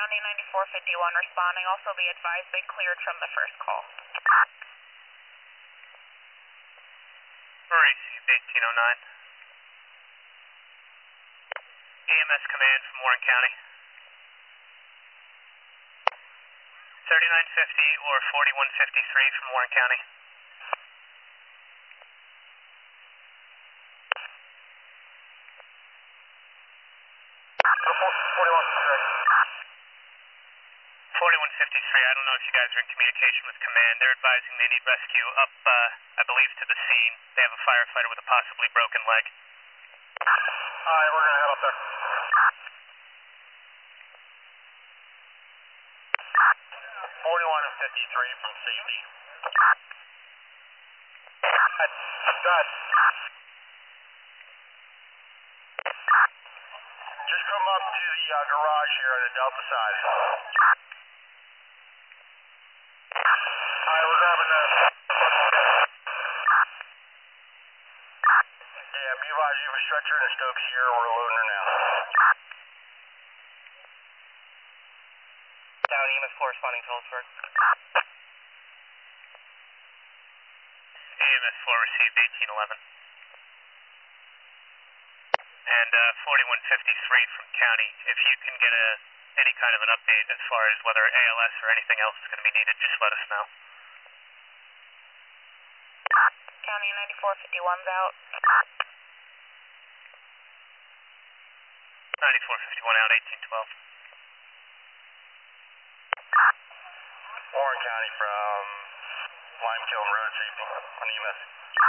County 9451 responding. Also be advised they cleared from the first call. Received 1809. EMS command from Warren County. 3950 or 4153 from Warren County. 4153, I don't know if you guys are in communication with command. They're advising they need rescue up, I believe, to the scene. They have a firefighter with a possibly broken leg. Alright, we're gonna head up there. 4153 from safety. Got. Just come up to the garage here on the Delta side. Alright, we're grabbing that. Yeah, be advised, you have a stretcher and a Stokes here. We're loading her now. County EMS corresponding to Holdsburg. EMS 4 received 1811. And 4153 from county. If you can get any kind of an update as far as whether ALS or anything else is going to be needed, just let us know. County 9451's out. 9451 out, 1812. Warren County from Limekiln Road Safety on EMS.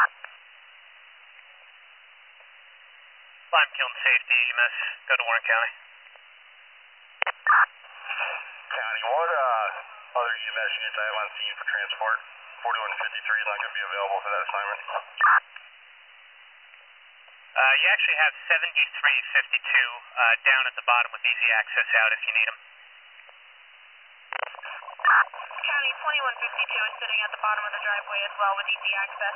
Limekiln Safety, EMS, go to Warren County. County, what other EMS units I have on scene for transport? 4153 is not going to be available for that assignment. You actually have 7352 down at the bottom with easy access out if you need them. County 2152 is sitting at the bottom of the driveway as well with easy access.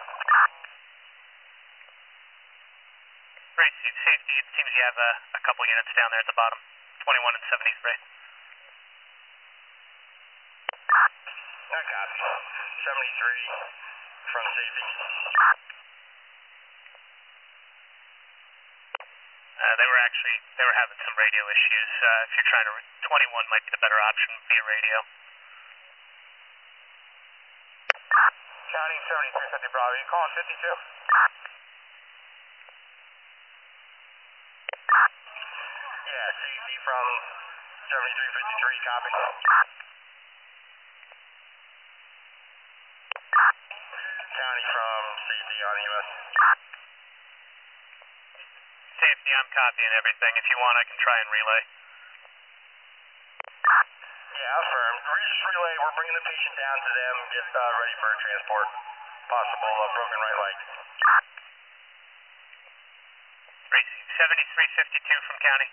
Received safety, it seems you have a couple units down there at the bottom, 21 and 73. I copy. 73 from safety. They were having some radio issues. If you're trying to, 21 might be the better option via radio. County 7350 Bravo, you calling 52? Yeah, safety from 7353, copy. County from safety on EMS. Safety, I'm copying everything. If you want, I can try and relay. Yeah, affirmed. Just relay, we're bringing the patient down to them, get ready for transport. Possible broken right leg. Received 7352 from county.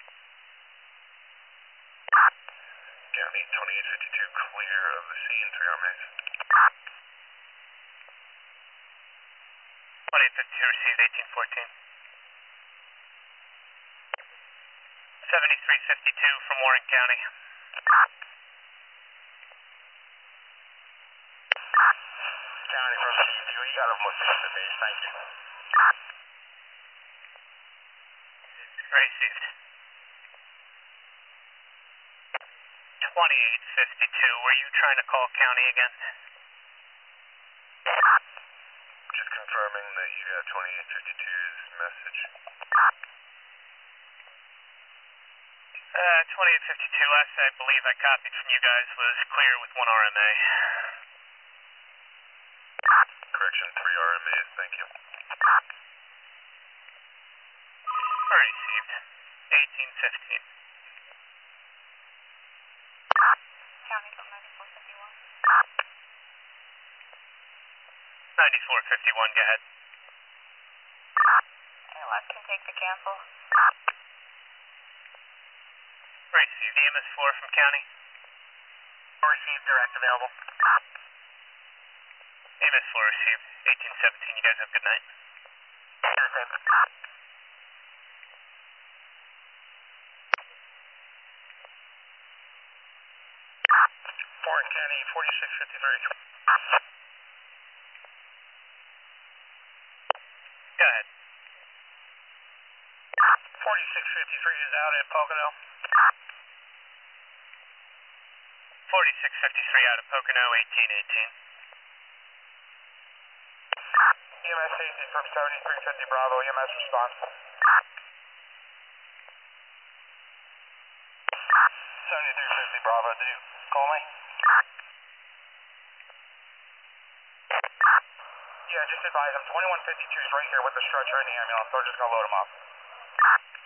County 2852 clear of the scene, 3 RMAs. 2852 received 1814. 7352 from Warren County. County from safety, we got them looked at the base, thank you. Received. 2852, were you trying to call county again? Just confirming that you got 2852's message. 2852, last I believe I copied from you guys was clear with 1 RMA. Correction, 3 RMAs, thank you. Received. 1815. County from 9451. 9451, go ahead. ALS can take the cancel. Received. EMS 4 from county. Received, direct available. EMS 4 received. 1817, you guys have a good night. Warren County, 4653. Go ahead. 4653 is out at Pocono. 4653 out of Pocono, 1818. EMS safety from 7350 Bravo, EMS response. 7350 Bravo, did you call me? Yeah, just advise him. 2152 is right here with the stretcher and the ambulance. They're just going to load him up.